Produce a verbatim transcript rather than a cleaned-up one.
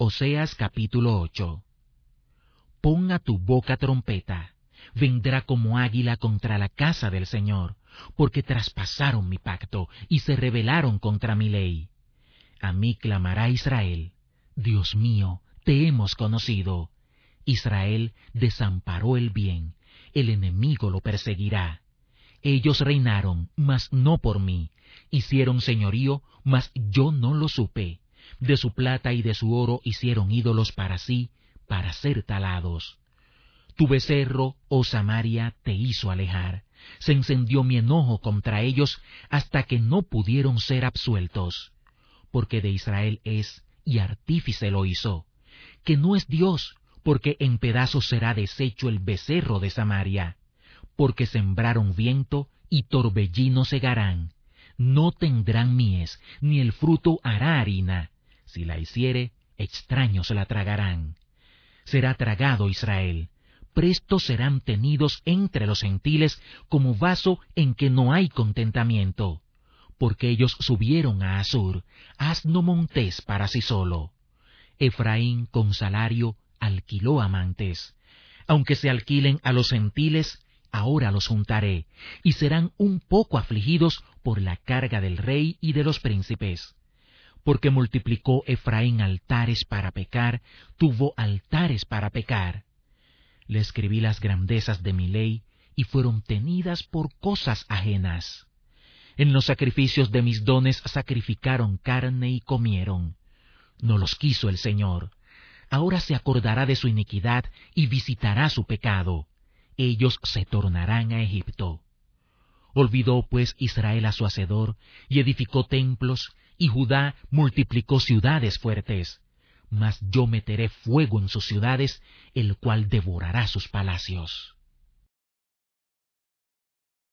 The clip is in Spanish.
Oseas capítulo ocho. Pon a tu boca trompeta, vendrá como águila contra la casa del Señor, porque traspasaron mi pacto y se rebelaron contra mi ley. A mí clamará Israel, Dios mío, te hemos conocido. Israel desamparó el bien, el enemigo lo perseguirá. Ellos reinaron, mas no por mí, hicieron señorío, mas yo no lo supe. De su plata y de su oro hicieron ídolos para sí, para ser talados. Tu becerro, oh Samaria, te hizo alejar. Se encendió mi enojo contra ellos hasta que no pudieron ser absueltos. Porque de Israel es, y artífice lo hizo. Que no es Dios, porque en pedazos será deshecho el becerro de Samaria. Porque sembraron viento y torbellino segarán. No tendrán mies, ni el fruto hará harina. Si la hiciere, extraños la tragarán. Será tragado Israel. Presto serán tenidos entre los gentiles como vaso en que no hay contentamiento. Porque ellos subieron a Asur, asno montés para sí solo. Efraín con salario alquiló amantes. Aunque se alquilen a los gentiles, ahora los juntaré, y serán un poco afligidos por la carga del rey y de los príncipes. Porque multiplicó Efraín altares para pecar, tuvo altares para pecar. Le escribí las grandezas de mi ley, y fueron tenidas por cosas ajenas. En los sacrificios de mis dones sacrificaron carne y comieron. No los quiso el Señor. Ahora se acordará de su iniquidad y visitará su pecado. Ellos se tornarán a Egipto. Olvidó pues Israel a su hacedor, y edificó templos, y Judá multiplicó ciudades fuertes. Mas yo meteré fuego en sus ciudades, el cual devorará sus palacios.